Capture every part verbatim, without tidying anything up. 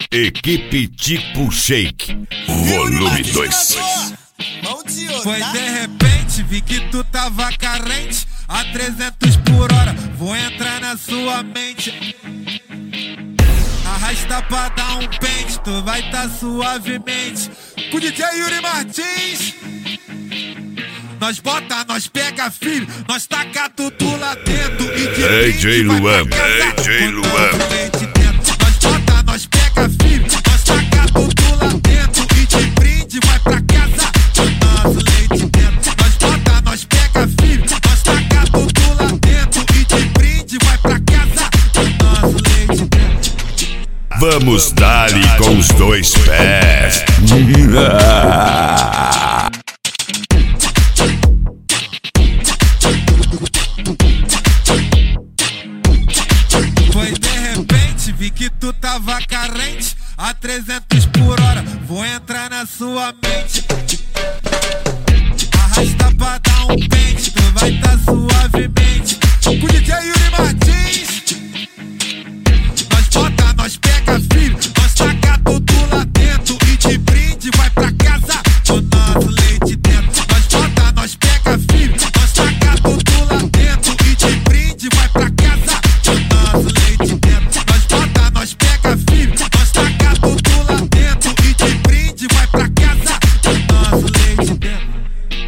Equipe Tipo Shake, volume dois. Foi de repente, vi que tu tava carente, a trezentos por hora, vou entrar na sua mente. Arrasta pra dar um pente, tu vai tá suavemente. Com o D J Yuri Martins, nós bota, nós pega filho, nós taca tudo lá dentro. E de D J Luan, D J Luan. Nós bota, nós pega filho, nós taca tudo lá dentro. E de brinde vai pra casa com nosso leite dentro. Nós bota, nós pega filho, nós taca tudo lá dentro. E de brinde vai pra casa com nosso leite dentro. Vamos dar-lhe com os dois pés. Foi de repente, vi que tu tava carente, a trezentos por hora, vou entrar na sua mente. Arrasta pra dar um pente, tu vai tá suavemente. Com o D J Yuri Martins, nós bota, nós pega filho, nós taca tudo lá dentro. E de brinde vai pra casa com nosso leite dentro. Nós bota, nós pega filho, nós taca tudo lá dentro. E de brinde vai pra casa com nosso leite dentro. Nós bota, nós pega filho, nós taca tudo lá dentro. E de brinde vai pra casa com nosso leite dentro.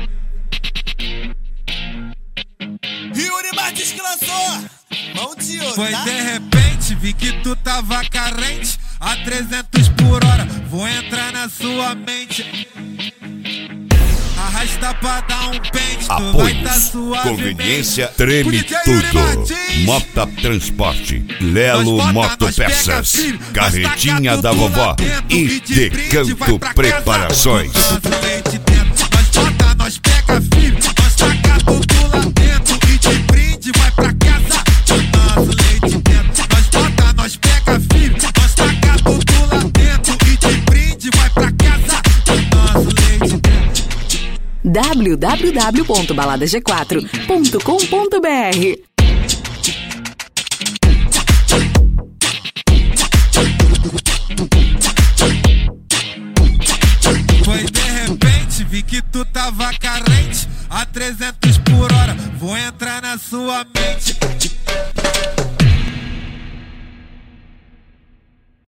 Yuri Martins que lançou, mão de ouro. Foi de repente, vi que tu tava carente, a trezentos por hora, vou entrar na sua mente. Arrasta pra dar um pente, tu vai tá Apoios, suavemente. conveniência, treme tudo. Mota Transporte, Lelo Motopeças, Carretinha da Vovó e Decanto Preparações. Nosso leite dentro. Nós bota, nós pega filho, nós taca tudo lá dentro. E de brinde vai pra casa com nosso leite dentro. Nós bota, nós pega filho, nós taca tudo lá dentro. E de brinde vai pra casa com nosso leite dentro. w w w ponto balada g quatro ponto com ponto b r. Foi de repente, vi que tu tava carente, a trezentos por hora, vou entrar na sua mente.